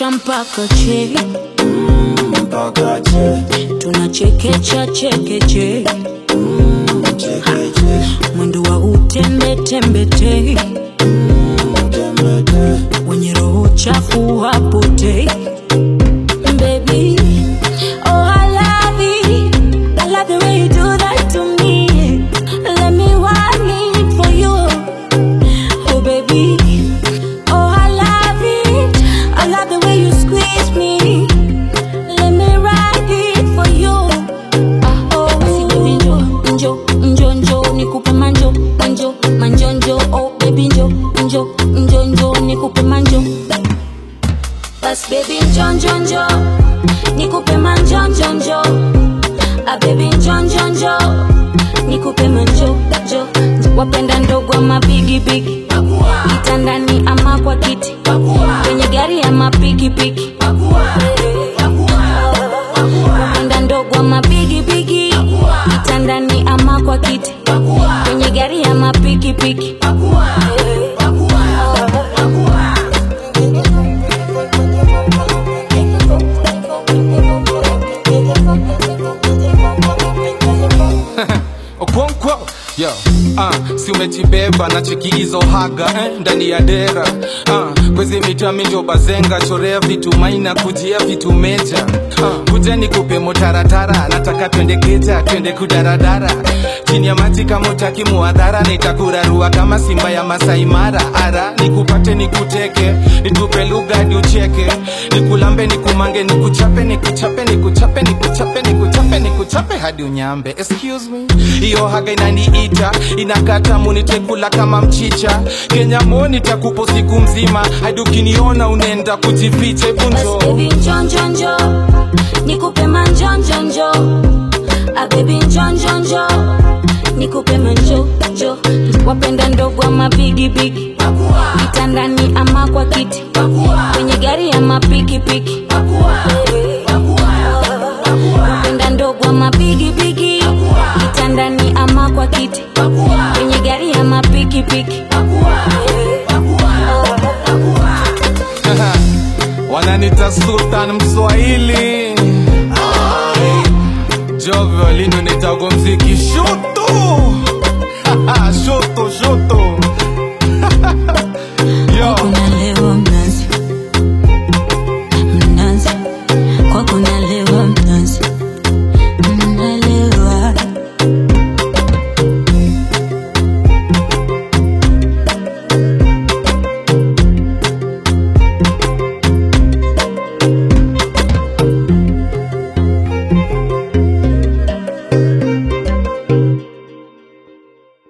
Tunachekesha mpaka che, tunachekecha chekeche, mwendo wa utembe tembete, wenye roho chafu hapote. Baby, oh I love it, I love the way you do that to me. Let me want it for you, oh baby. Oh I love it, I love the way you squeeze me. Let me ride it for you. Oh basi baby njo, njo, njo, nikupe manjo, manjo, manjo, njo. Oh baby njo, njo, njo, njo, nikupe manjo. Bas baby njo, njo, njo, nikupe manjo, njo, njo. Ah baby njo, njo, njo, nikupe manjo, njo. Wapenda ndogo ama bigi bigi, kitandani ama kwa kiti, kwenye gari ama piki piki. Wapenda ndogo ama bigi bigi, kitandani ama kwa kiti, kwenye gari ama piki piki. Okonkwo, yo, si umejibeba na cheki hizo haga ndani ya dera. Kwezi mitami njo bazenga, chorea vitu maina kujia vitu meja. Kuja nikupe motaratara, nataka twende keja, twende kudaradara. Chini ya maji kama utaki muadhara, nitakurarua kama simba ya Masai Mara. Ara, nikupate nikuteke, nitupe lugha hadi ucheke. Nikulambe nikumange, nikuchape, nikuchape, nikuchape, nikuchape, nikuchape, nikuchape hadi unyambe. Excuse me, iyo haga inaniita, inakata munitekula kama mchicha. Kenya mo nitakupo siku mzima, hadi ukiniona unenda kujificha. Bunjo baby njo, njo, njo, nikupe manjo, njo, njo. Ah baby njo, njo, njo, nikupe manjo, njo. Wapenda ndogo ama bigi bigi, kitandani ama kwa kiti, kwenye gari ama piki piki. Wapenda ndogo ama bigi bigi, kitandani ama kwa kiti, kwenye gari ama piki piki. Wananita Sultan Mswahili, Jovyo lino nitago mziki shoto. Shoto, shoto.